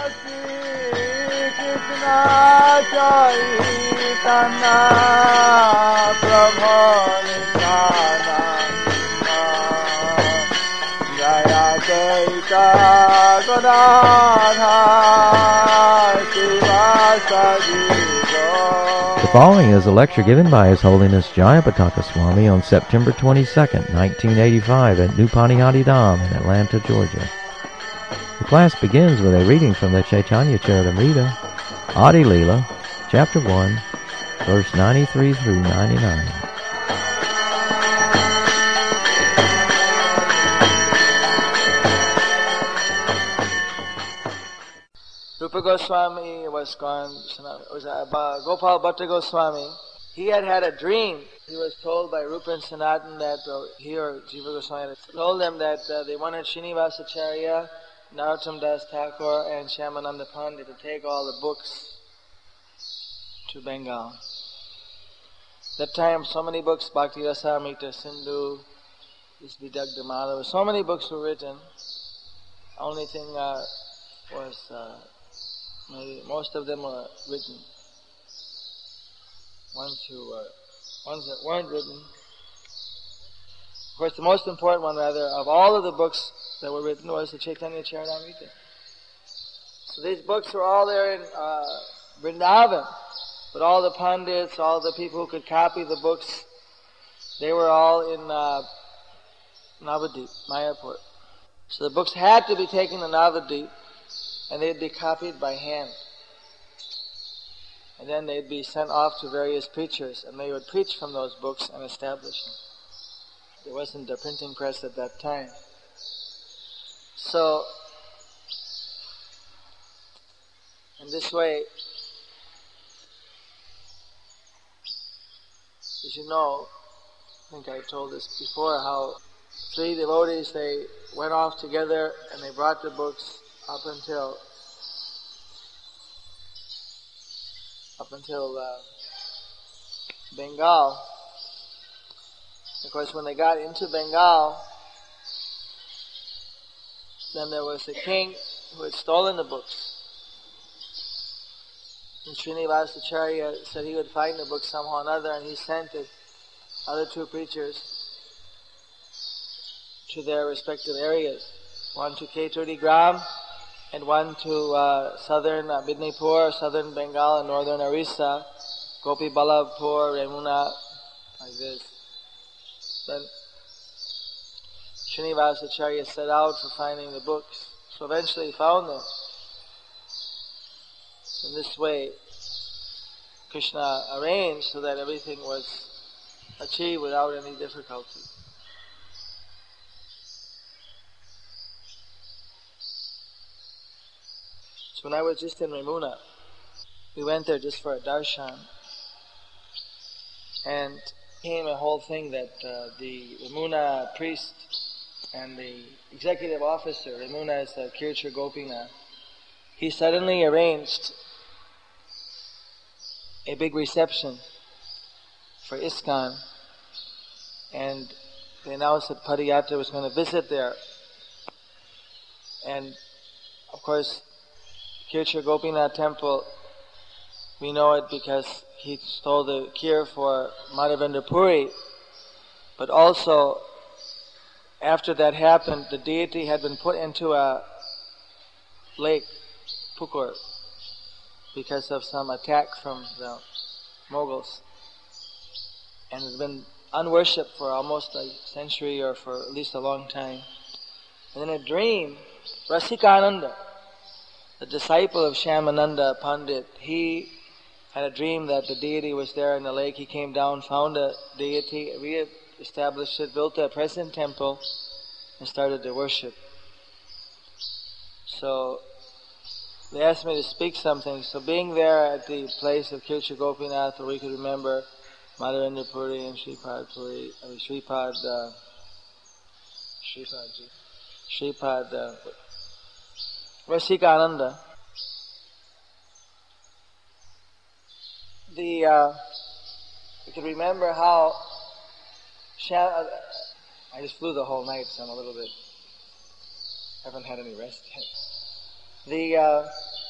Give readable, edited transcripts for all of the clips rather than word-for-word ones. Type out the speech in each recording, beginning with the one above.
The following is a lecture given by His Holiness Jayapataka Swami on September 22nd, 1985 at New Panihati Dham in Atlanta, Georgia. The class begins with a reading from the Chaitanya Charitamrita, Adi Leela, Chapter 1, verse 93 through 99. Rupa Goswami was gone. Gopal Bhatta Goswami. He had a dream. He was told by Rupa and Sanatan that he or Jiva Goswami told them that they wanted Srinivasacharya, Narottam Das Thakur, and Shyamananda Pandit to take all the books to Bengal. That time, so many books, Bhakti Rasamrita, Sindhu, Vidagdha Madhava, so many books were written. Only thing was maybe most of them were written. Ones that weren't written. Of course, the most important one, rather, of all of the books that were written was the Chaitanya Charitamrita. So these books were all there in Vrindavan, but all the pandits, all the people who could copy the books, they were all in Navadip, Mayapur. So the books had to be taken to Navadip, and they'd be copied by hand. And then they'd be sent off to various preachers, and they would preach from those books and establish them. There wasn't a printing press at that time. So, in this way, as you know, I think I told this before, how three devotees, they went off together and they brought the books up until Bengal. Of course, when they got into Bengal, then there was a king who had stolen the books. And Srinivasacharya said he would find the books somehow or another, and he sent the other two preachers to their respective areas. One to Keturi Gram, and one to southern Midnapur, southern Bengal, and northern Orissa, Gopi Ballabhpur, Remuna, like this. Then Srinivasacharya set out for finding the books. So eventually he found them. In this way, Krishna arranged so that everything was achieved without any difficulty. So when I was just in Remuna, we went there just for a darshan, and came a whole thing that the Remuna priest and the executive officer, Remuna is Kirchur Gopinath, he suddenly arranged a big reception for ISKCON, and they announced that Padayatra was going to visit there. And of course, Kirchur Gopinath temple, we know it because he stole the kheer for Madhavendra Puri, but also after that happened, the deity had been put into a lake, Pukur, because of some attack from the Mughals, and had been unworshipped for almost a century or for at least a long time. And in a dream, Rasikananda, the disciple of Shyamananda Pandit, he had a dream that the deity was there in the lake. He came down, found the deity, re-established it, built a present temple, and started to worship. So they asked me to speak something. So being there at the place of Kirchur Gopinath, where we could remember Madhavendra Puri and Shripad Rasikananda. We could remember how I just flew the whole night, so I'm a little bit, haven't had any rest yet.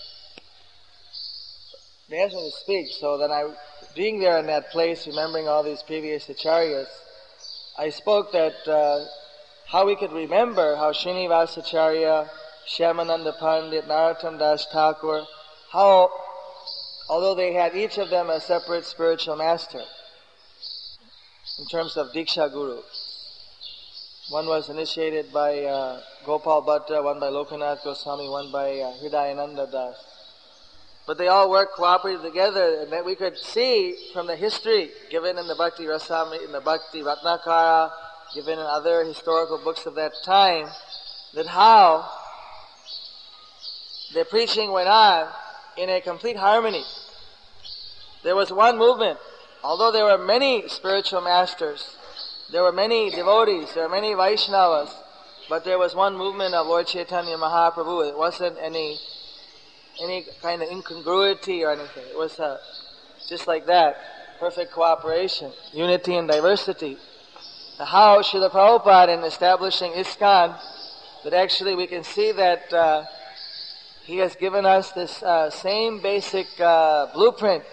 they asked me to speak. So then being there in that place, remembering all these previous acharyas, I spoke that how we could remember how Srinivasacharya, Shyamananda Pandit, Narottam Das Thakur, how, although they had each of them a separate spiritual master, in terms of Diksha Guru. One was initiated by Gopal Bhatta, one by Lokanath Goswami, one by Hridayananda Das. But they all worked cooperatively together, and that we could see from the history given in the Bhakti Rasamrita, in the Bhakti Ratnakara, given in other historical books of that time, that how their preaching went on in a complete harmony. There was one movement. Although there were many spiritual masters, there were many devotees, there were many Vaishnavas, but there was one movement of Lord Chaitanya Mahaprabhu. It wasn't any kind of incongruity or anything. It was just like that, perfect cooperation, unity and diversity. How Srila Prabhupada, in establishing ISKCON, that actually we can see that he has given us this same basic blueprint,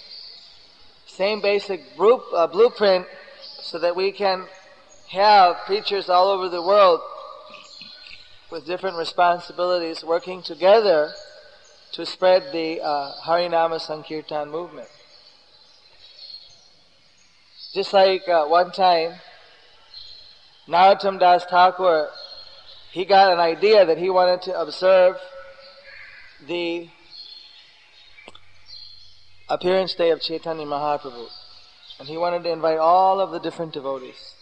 so that we can have preachers all over the world with different responsibilities working together to spread the Harinama Sankirtan movement. Just like one time, Narottam Das Thakur, he got an idea that he wanted to observe the appearance day of Chaitanya Mahaprabhu. And he wanted to invite all of the different devotees.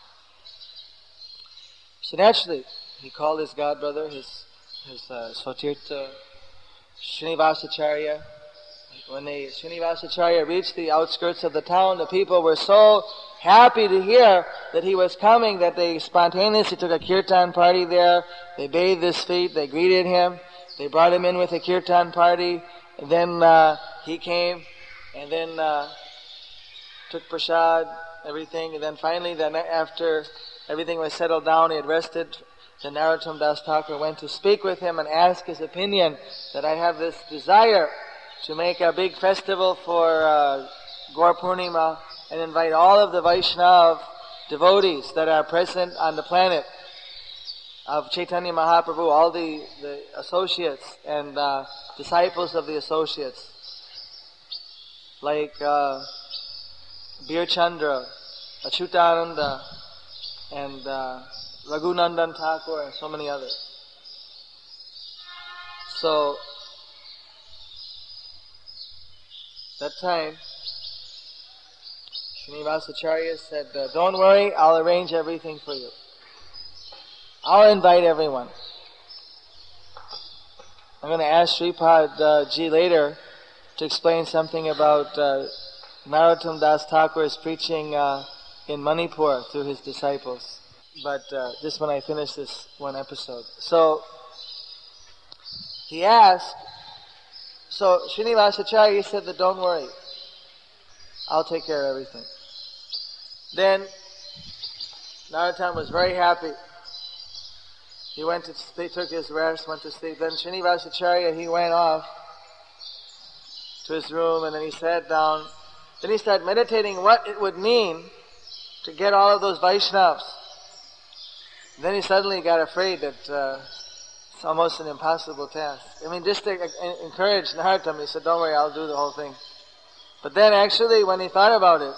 So naturally, he called his godbrother, his Swatirtha, Srinivasacharya. When Srinivasacharya reached the outskirts of the town, the people were so happy to hear that he was coming that they spontaneously took a kirtan party there. They bathed his feet, they greeted him, they brought him in with a kirtan party, and then he came, and then took prasad, everything, and then finally, after everything was settled down, he had rested, then Narottam Das Thakur went to speak with him and ask his opinion that I have this desire to make a big festival for Gaur Purnima and invite all of the Vaishnava devotees that are present on the planet of Chaitanya Mahaprabhu, all the associates and disciples of the associates, like Bir Chandra, Achyutananda, and Raghunandan Thakur, and so many others. So, that time, Srinivasacharya said, don't worry, I'll arrange everything for you. I'll invite everyone. I'm going to ask Sripad Ji later to explain something about Narottam Das Thakur's preaching in Manipur through his disciples. But just when I finish this one episode. So, he asked, so Srinivasacharya said that don't worry, I'll take care of everything. Then, Narottam was very happy. He went to sleep, took his rest, went to sleep. Then Srinivasacharya, he went off to his room and then he sat down. Then he started meditating what it would mean to get all of those Vaishnavas. Then he suddenly got afraid that it's almost an impossible task. I mean, just to encourage Narottam, he said, don't worry, I'll do the whole thing. But then actually, when he thought about it,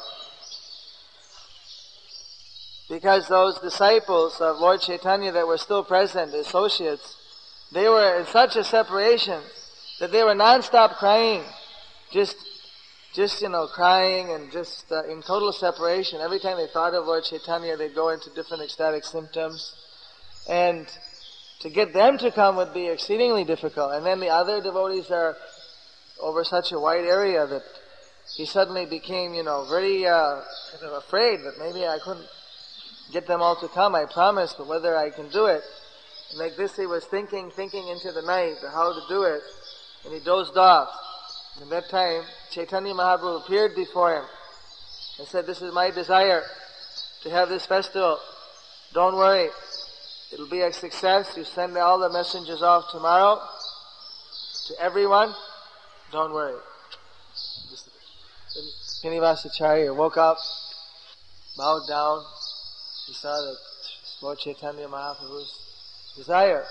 because those disciples of Lord Chaitanya that were still present, the associates, they were in such a separation that they were non-stop crying, just crying and just in total separation. Every time they thought of Lord Chaitanya, they'd go into different ecstatic symptoms. And to get them to come would be exceedingly difficult. And then the other devotees are over such a wide area that he suddenly became, very kind of afraid that maybe I couldn't get them all to come. I promised, but whether I can do it. And like this, he was thinking into the night how to do it, and he dozed off. And that time, Chaitanya Mahaprabhu appeared before him and said, this is my desire to have this festival. Don't worry, it'll be a success. You send all the messengers off tomorrow to everyone. Don't worry. Srinivasacharya woke up, bowed down. He saw that Lord Chaitanya Mahaprabhu's desire.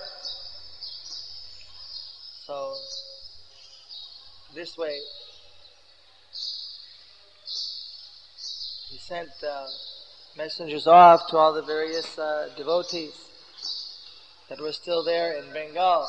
So, this way, he sent messengers off to all the various devotees that were still there in Bengal.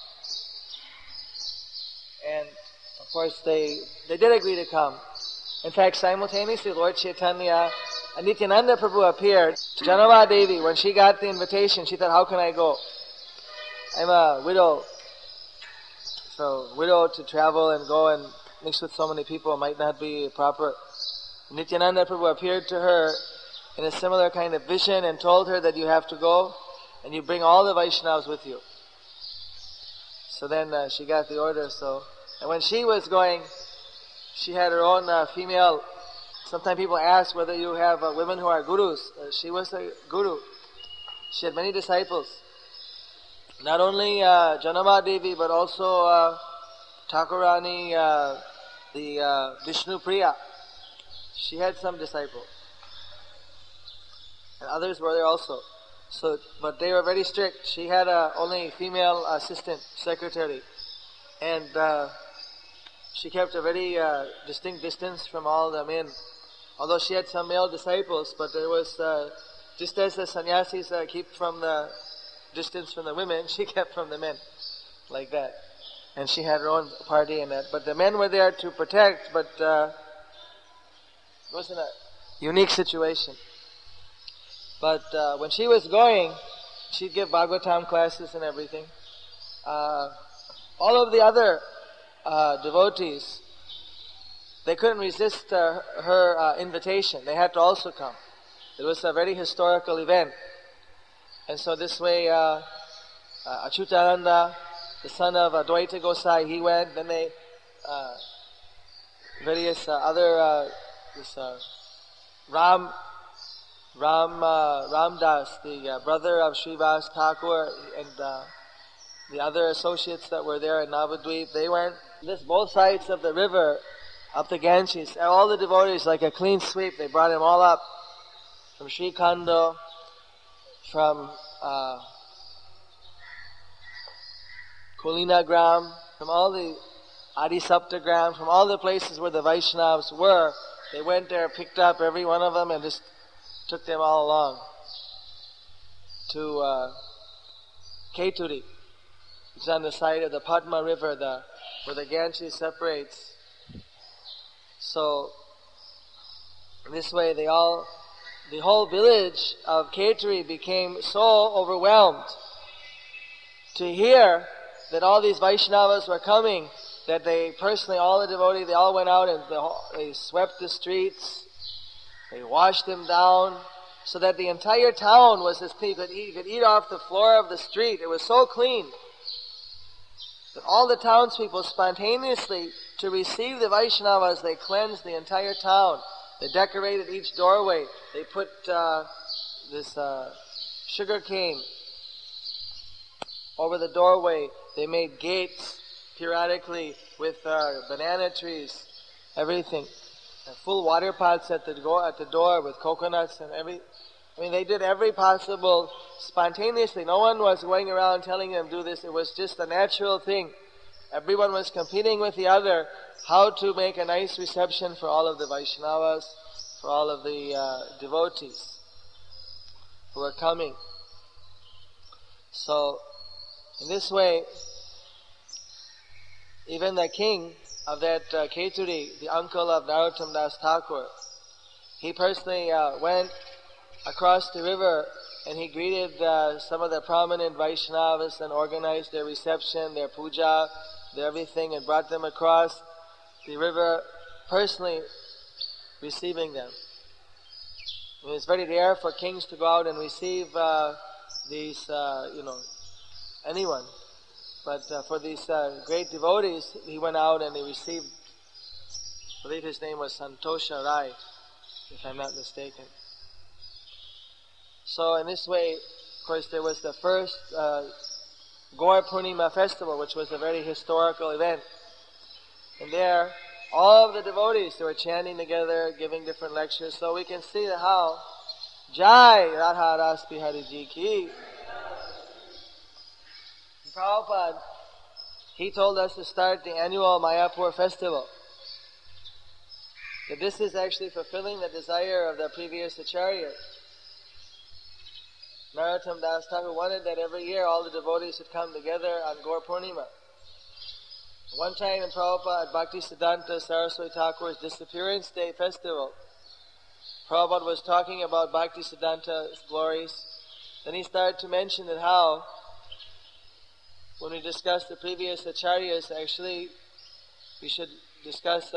And, of course, they did agree to come. In fact, simultaneously, Lord Chaitanya and Nityananda Prabhu appeared to Janama Devi. When she got the invitation, she thought, how can I go? I'm a widow. So, widow to travel and go and mix with so many people might not be proper. Nityananda Prabhu appeared to her in a similar kind of vision and told her that you have to go and you bring all the Vaishnavas with you. So then she got the order. And when she was going, she had her own female. Sometimes people ask whether you have women who are gurus. She was a guru. She had many disciples. Not only Janama Devi, but also Thakurani, the Vishnu Priya. She had some disciples. And others were there also. But they were very strict. She had only female assistant, secretary. And she kept a very distinct distance from all the men. Although she had some male disciples, but there was, just as the sannyasis keep from the distance from the women, she kept from the men. Like that. And she had her own party in that. But the men were there to protect, but it wasn't a unique situation. But when she was going, she'd give Bhagavatam classes and everything. All of the other devotees, they couldn't resist her invitation. They had to also come. It was a very historical event. And so this way, Achyutananda, the son of Advaita Gosai, he went. Then they, various other, Ramdas, the brother of Srivas Thakur, and the other associates that were there in Navadvip, they went. Both sides of the river, up the Ganges, all the devotees, like a clean sweep, they brought them all up. From Srikando, from Kulinagram, from all the Adisaptagram, from all the places where the Vaishnavas were, they went there, picked up every one of them, and just took them all along to Keturi. It's on the side of the Padma River, where the Ganges separates. So, this way the whole village of Keturi became so overwhelmed to hear that all these Vaishnavas were coming, that they personally, all the devotees, they all went out and they swept the streets, they washed them down, so that the entire town was as clean. You could eat off the floor of the street. It was so clean that all the townspeople spontaneously, to receive the Vaishnavas, they cleansed the entire town. They decorated each doorway. They put this sugar cane over the doorway. They made gates periodically with banana trees, everything. And full water pots at the door with coconuts and they did every possible spontaneously. No one was going around telling them do this. It was just a natural thing. Everyone was competing with the other how to make a nice reception for all of the Vaishnavas, for all of the devotees who were coming. So, in this way, even the king of that Keturi, the uncle of Narottam Das Thakur, he personally went across the river and he greeted some of the prominent Vaishnavas and organized their reception, their puja, their everything, and brought them across the river, personally receiving them. It's very rare for kings to go out and receive these, anyone. But for these great devotees, he went out and he received, I believe his name was Santosha Rai, if I'm not mistaken. So in this way, of course, there was the first Gaur Purnima festival, which was a very historical event. And there, all of the devotees, they were chanting together, giving different lectures. So we can see how Jai Radha Ras Bihari Ji Ki. Prabhupada, he told us to start the annual Mayapur festival. That this is actually fulfilling the desire of the previous acharyas. Narottam Das Thakur wanted that every year all the devotees would come together on Gaur Purnima. One time in Prabhupada, at Bhaktisiddhanta Saraswati Thakur's Disappearance Day festival, Prabhupada was talking about Bhaktisiddhanta's glories. Then he started to mention that how, when we discuss the previous acharyas, actually we should discuss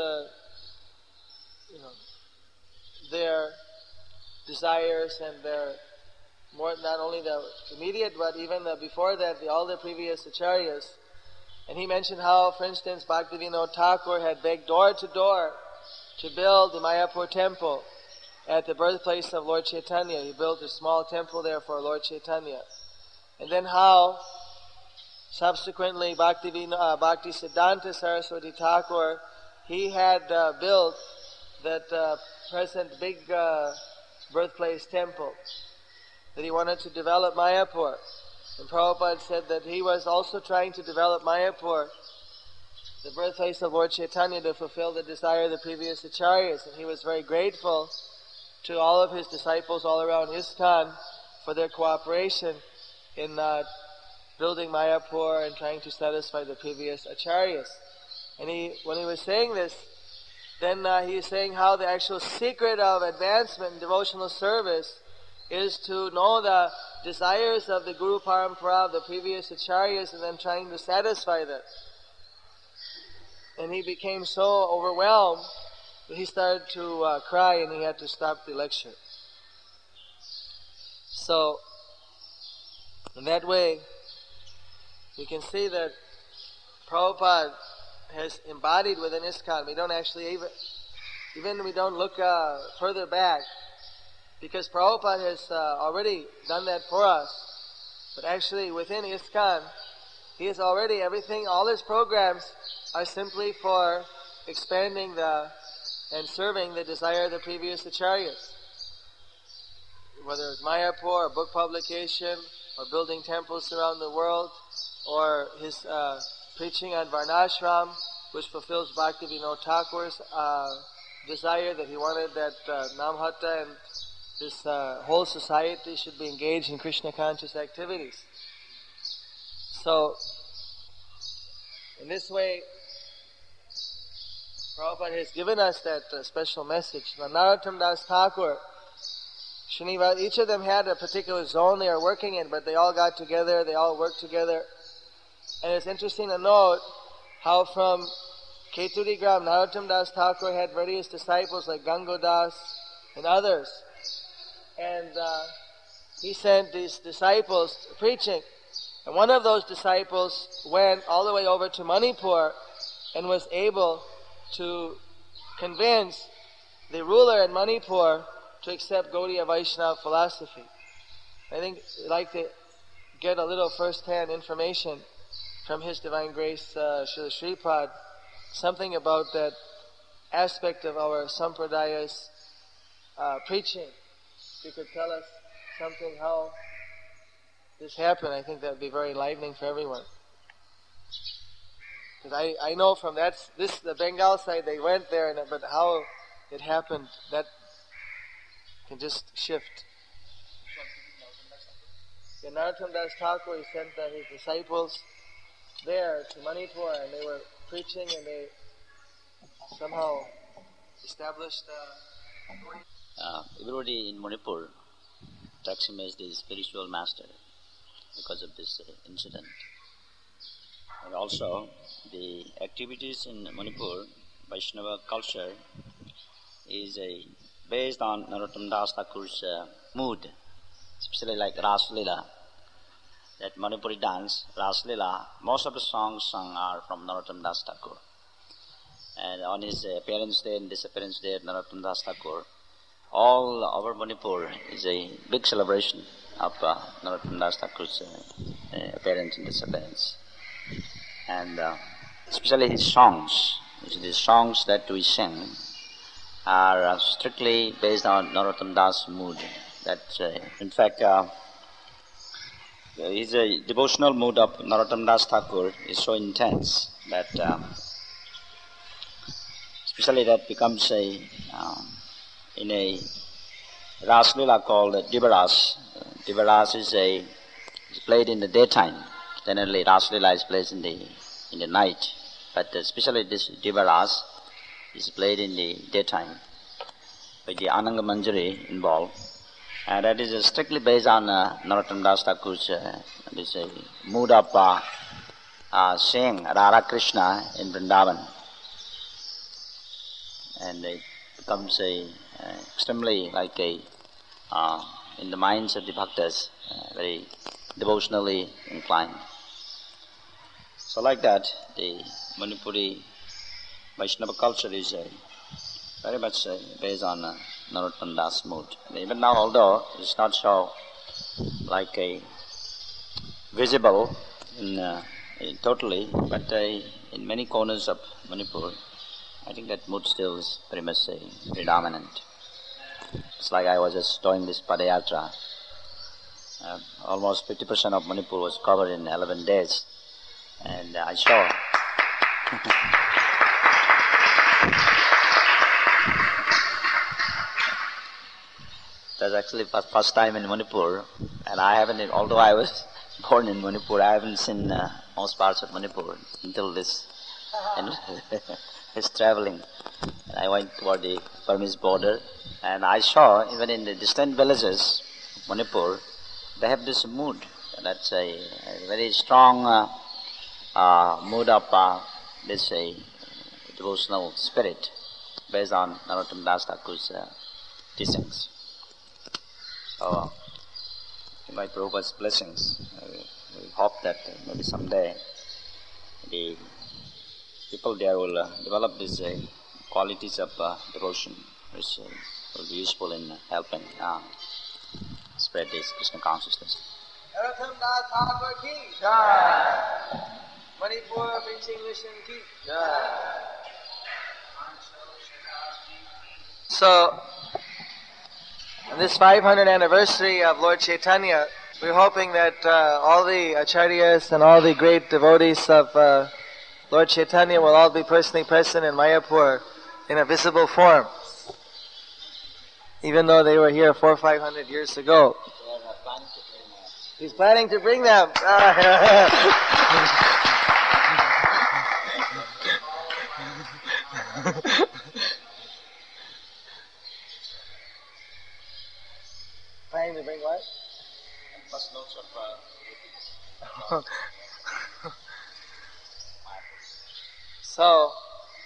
their desires and their more, not only the immediate, but even before that, all the previous acharyas. And he mentioned how, for instance, Bhaktivinoda Thakur had begged door to door to build the Mayapur temple at the birthplace of Lord Chaitanya. He built a small temple there for Lord Chaitanya. And then how, subsequently, Bhaktisiddhanta Saraswati Thakur, he had built that present big birthplace temple, that he wanted to develop Mayapur. And Prabhupada said that he was also trying to develop Mayapur, the birthplace of Lord Chaitanya, to fulfill the desire of the previous acharyas. And he was very grateful to all of his disciples all around ISKCON for their cooperation in building Mayapur and trying to satisfy the previous acharyas. And when he was saying this, then he is saying how the actual secret of advancement in devotional service is to know the desires of the Guru Parampara, of the previous acharyas, and then trying to satisfy them. And he became so overwhelmed that he started to cry and he had to stop the lecture. So, in that way, we can see that Prabhupada has embodied within ISKCON. We don't actually even we don't look further back, because Prabhupada has already done that for us. But actually within ISKCON, he has already everything, all his programs are simply for expanding and serving the desire of the previous acharyas. Whether it's Mayapur, or book publication, or building temples around the world, or his preaching on Varnashram, which fulfills Bhaktivinoda Thakur's desire that he wanted that Namhatta and this whole society should be engaged in Krishna conscious activities. So, in this way, Prabhupada has given us that special message. Now, Narottam Das Thakur, Srinivas, each of them had a particular zone they are working in, but they all got together, they all worked together. And it's interesting to note how from Keturigram, Narottam Das Thakur had various disciples like Gangodas and others. And he sent these disciples preaching. And one of those disciples went all the way over to Manipur and was able to convince the ruler in Manipur to accept Gaudiya Vaishnava philosophy. I think I'd like to get a little first-hand information from His Divine Grace, Srila Sripad, something about that aspect of our Sampradaya's preaching. If you could tell us something how this happened, I think that would be very enlightening for everyone. Because I know from the Bengal side, they went there, but how it happened, that can just shift. In Narottam Das Thakur, he sent his disciples there to Manipur, and they were preaching, and they somehow established everybody in Manipur takes him as the spiritual master because of this incident. And also, the activities in Manipur, Vaishnava culture, is based on Narottam Das Thakur's mood, especially like Ras Leela, that Manipuri dance, Ras Leela. Most of the songs sung are from Narottam Das Thakur. And on his appearance day and disappearance day at Narottam Das Thakur, all over Manipur is a big celebration of Narottam Das Thakur's appearance and disappearance. And especially his songs, The songs that we sing are strictly based on Narottam Das' mood. In fact, his devotional mood of Narottam Das Thakur is so intense that, especially that becomes in a Ras Leela called Divaras. Divaras is played in the daytime. Generally, Ras Leela is played in the night, but especially this Divaras is played in the daytime with the Ananga Manjari involved. And that is strictly based on Narottam Das Thakur's mood of saying Radha Krishna in Vrindavan. And it becomes extremely like in the minds of the bhaktas, very devotionally inclined. So like that, the Manipuri Vaishnava culture is very much based on Narottam Das mood. Even now, although it's not so like visible totally, but in many corners of Manipur, I think that mood still is very much predominant. It's like I was just doing this Padayatra. Almost 50% of Manipur was covered in 11 days. And I saw that's actually first time in Manipur, and I haven't, although I was born in Manipur, I haven't seen most parts of Manipur until this. And it's traveling. I went toward the Burmese border, and I saw even in the distant villages of Manipur, they have this mood. That's a very strong mood of this devotional spirit based on Narottam Das Thakur's teachings. So, by Prabhupada's blessings, we hope that maybe someday the people there will develop these qualities of devotion, which will be useful in helping spread this Krishna consciousness. Narottam Das Thakur ki jai. Manipur preaching mission ki jai. So, on this 500th anniversary of Lord Chaitanya, we're hoping that all the acharyas and all the great devotees of Lord Chaitanya will all be personally present in Mayapur in a visible form, even though they were here 400 or 500 years ago. He's planning to bring them. Planning to bring what? First notes of So,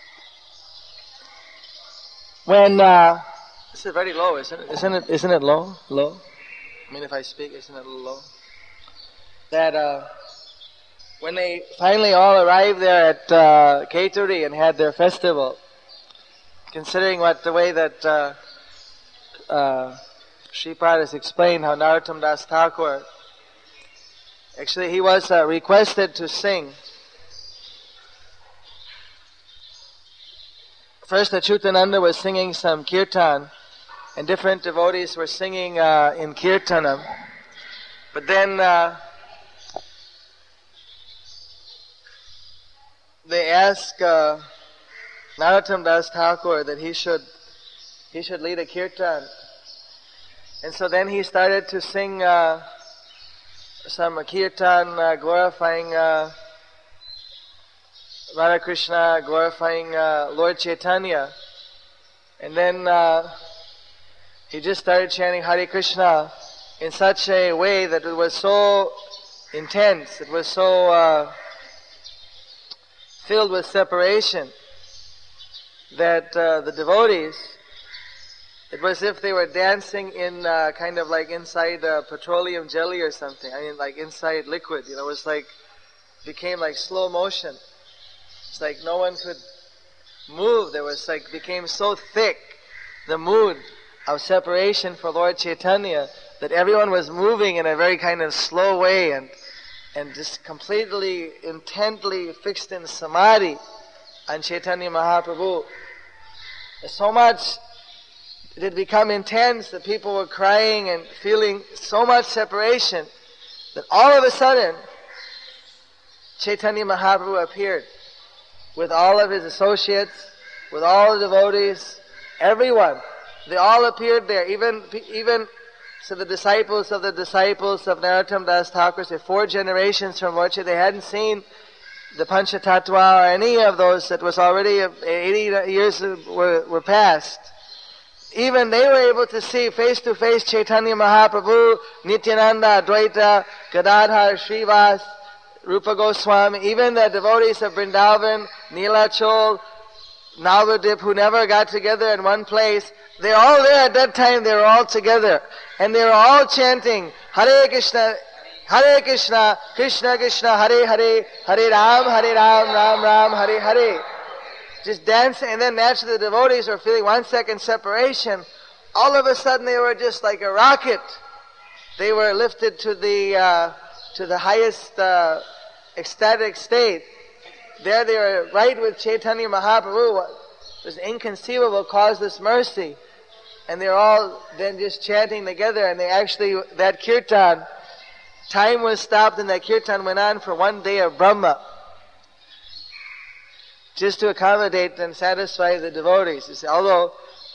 when this is very low, isn't it? Isn't it low? Low. I mean, if I speak, isn't it a little low? That when they finally all arrived there at Keturi and had their festival, considering the way that Shripad has explained how Narottam Das Thakur, actually he was requested to sing. First, Achyutananda was singing some kirtan, and different devotees were singing in kirtanam. But then they asked Narottam Das Thakur that he should lead a kirtan, and so then he started to sing some kirtan glorifying Radha Krishna, glorifying Lord Chaitanya, and then he just started chanting Hare Krishna in such a way that it was so intense, it was so filled with separation that the devotees, it was as if they were dancing in kind of like inside petroleum jelly or something. I mean, like inside liquid. It was like, became like slow motion. It's like no one could move. There was like, became so thick, the mood of separation for Lord Chaitanya, that everyone was moving in a very kind of slow way and just completely, intently fixed in samadhi. on Chaitanya Mahaprabhu. So much it had become intense that people were crying and feeling so much separation that all of a sudden Chaitanya Mahaprabhu appeared with all of his associates, with all the devotees, everyone. They all appeared there, even so the disciples of Narottam Das Thakur, say 4 generations from which they hadn't seen the Panchatattva or any of those that was already 80 years were past. Even they were able to see face to face Chaitanya Mahaprabhu, Nityananda, Advaita, Gadadhar, Srivas, Rupa Goswami, even the devotees of Vrindavan, Nilachol, Navadip, who never got together in one place. They're all there at that time, they were all together. And they were all chanting, Hare Krishna, Krishna Krishna, Hare Hare, Hare Ram, Ram Ram, Hare Hare. Just dancing, and then naturally the devotees were feeling 1 second separation. All of a sudden they were just like a rocket. They were lifted to the highest ecstatic state. There they were right with Chaitanya Mahaprabhu. It was inconceivable, causeless mercy. And they're all then just chanting together, and they actually, that kirtan, time was stopped and that kirtan went on for 1 day of Brahma. Just to accommodate and satisfy the devotees. You see, although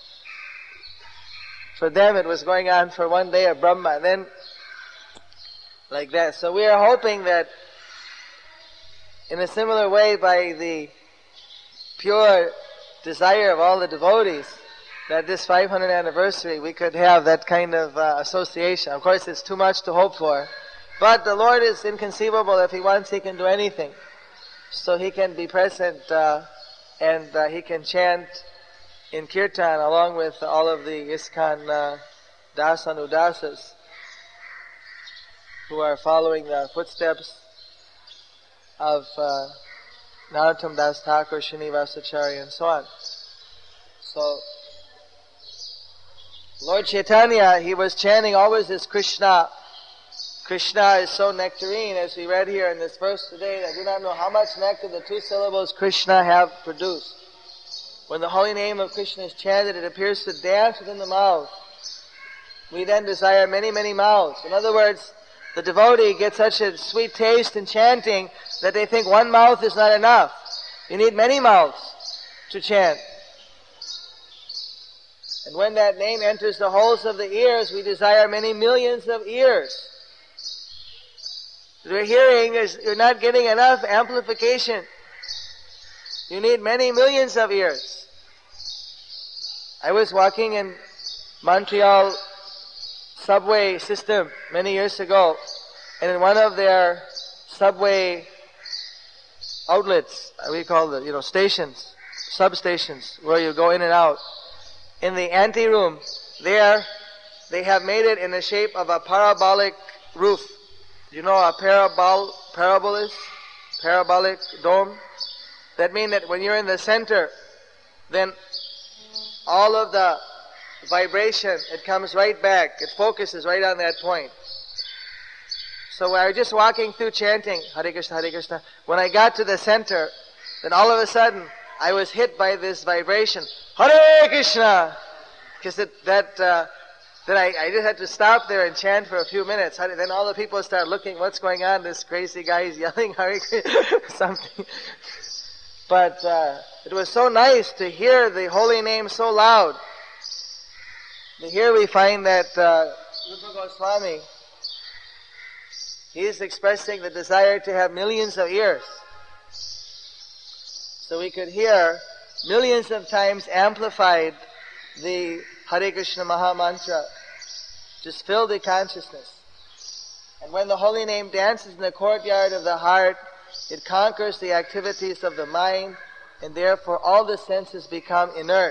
for them it was going on for 1 day of Brahma, and then like that. So we are hoping that in a similar way, by the pure desire of all the devotees, that this 500th anniversary we could have that kind of association. Of course it's too much to hope for, but the Lord is inconceivable. If He wants, He can do anything. So He can be present and He can chant in kirtan along with all of the ISKCON Dasanudasas who are following the footsteps of Narottam Das Thakur, Srinivasacharya, and so on. So Lord Chaitanya, He was chanting always this Krishna. Krishna is so nectarine, as we read here in this verse today. I do not know how much nectar the 2 syllables Krishna have produced. When the holy name of Krishna is chanted, it appears to dance within the mouth. We then desire many, many mouths. In other words, the devotee gets such a sweet taste in chanting that they think 1 mouth is not enough. You need many mouths to chant. And when that name enters the holes of the ears, we desire many millions of ears. Your hearing you're not getting enough amplification. You need many millions of ears. I was walking in Montreal subway system many years ago, and in one of their subway outlets, we call it, stations, substations, where you go in and out, in the anteroom, there, they have made it in the shape of a parabolic roof. You know a parabolic dome? That means that when you're in the center, then all of the vibration, it comes right back. It focuses right on that point. So I was just walking through chanting, Hare Krishna, Hare Krishna. When I got to the center, then all of a sudden, I was hit by this vibration, Hare Krishna! Because then I just had to stop there and chant for a few minutes. Then all the people start looking, what's going on? This crazy guy is yelling Hare Krishna, something. But it was so nice to hear the holy name so loud. Here we find that Rupa Goswami, he is expressing the desire to have millions of ears. So we could hear millions of times amplified the Hare Krishna Maha Mantra. Just fill the consciousness. And when the holy name dances in the courtyard of the heart, it conquers the activities of the mind, and therefore all the senses become inert.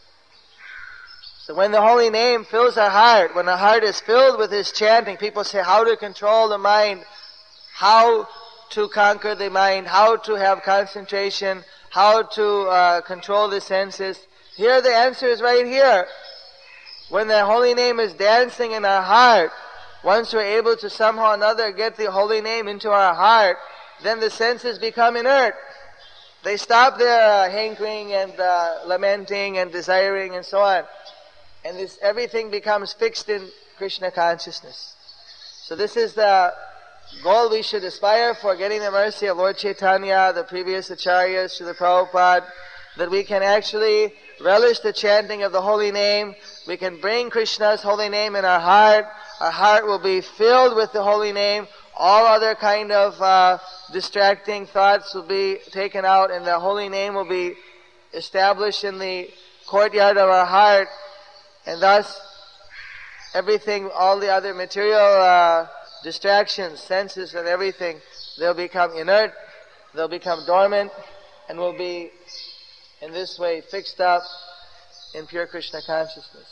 So when the holy name fills our heart, when the heart is filled with this chanting, people say how to control the mind, how to conquer the mind, how to have concentration, how to control the senses. Here the answer is right here. When the holy name is dancing in our heart, once we're able to somehow or another get the holy name into our heart, then the senses become inert. they stop their hankering and lamenting and desiring and so on. And everything becomes fixed in Krishna consciousness. So this is the goal we should aspire for, getting the mercy of Lord Chaitanya, the previous acharyas, Srila Prabhupada, that we can actually relish the chanting of the holy name. We can bring Krishna's holy name in our heart. Our heart will be filled with the holy name. All other kind of distracting thoughts will be taken out, and the holy name will be established in the courtyard of our heart. And thus, everything, all the other material distractions, senses and everything, they'll become inert, they'll become dormant, and will be in this way fixed up in pure Krishna consciousness.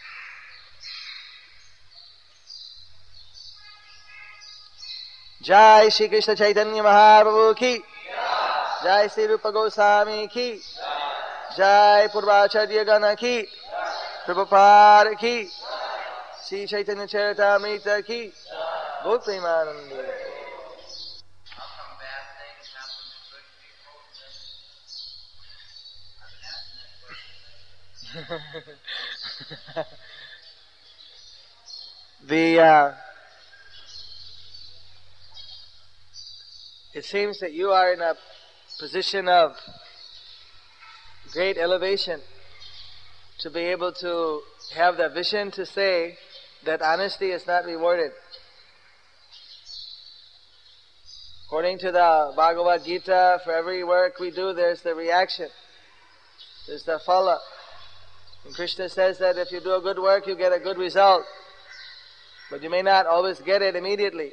Jai Shri Krishna Chaitanya Mahaprabhu ki, Jai Shri Rupa Goswami ki, Jai Purvacharya Gana ki, Prabhupada ki, Shri Chaitanya Charitamrita ki, Gaur Premanandi. How come bad things happen to good people? It seems that you are in a position of great elevation to be able to have the vision to say that honesty is not rewarded. According to the Bhagavad Gita, for every work we do, there's the reaction. There's the phala. And Krishna says that if you do a good work, you get a good result. But you may not always get it immediately.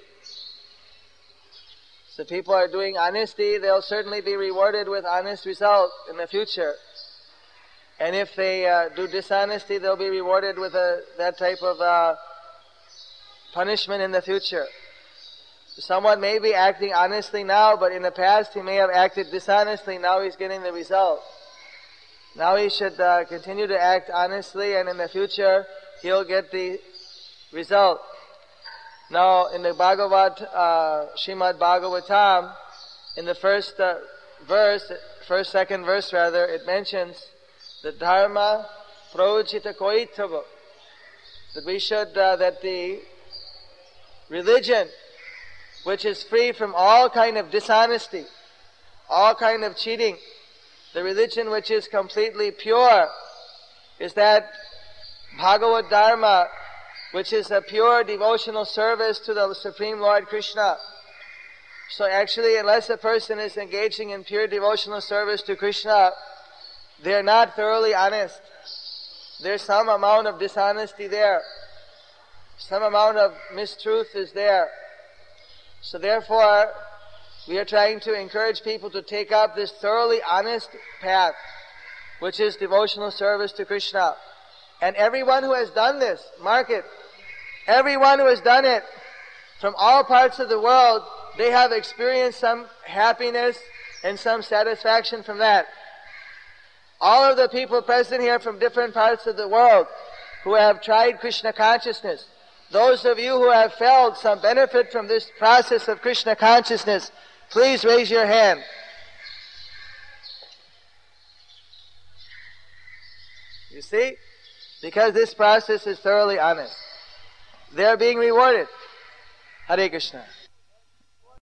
So if people are doing honesty, they'll certainly be rewarded with honest result in the future. And if they do dishonesty, they'll be rewarded with that type of punishment in the future. Someone may be acting honestly now, but in the past he may have acted dishonestly. Now he's getting the result. Now he should continue to act honestly, and in the future he'll get the result. Now in the Srimad Bhagavatam, in the second verse, it mentions the dharma pravachita koitava, that we should, that the religion which is free from all kind of dishonesty, all kind of cheating, the religion which is completely pure, is that Bhagavad Dharma, which is a pure devotional service to the Supreme Lord Krishna. So actually, unless a person is engaging in pure devotional service to Krishna, they are not thoroughly honest. There's some amount of dishonesty there. Some amount of mistruth is there. So therefore, we are trying to encourage people to take up this thoroughly honest path, which is devotional service to Krishna. And everyone who has done this, mark it, everyone who has done it from all parts of the world, they have experienced some happiness and some satisfaction from that. All of the people present here from different parts of the world who have tried Krishna consciousness, those of you who have felt some benefit from this process of Krishna consciousness, please raise your hand. You see? Because this process is thoroughly honest. They are being rewarded. Hare Krishna.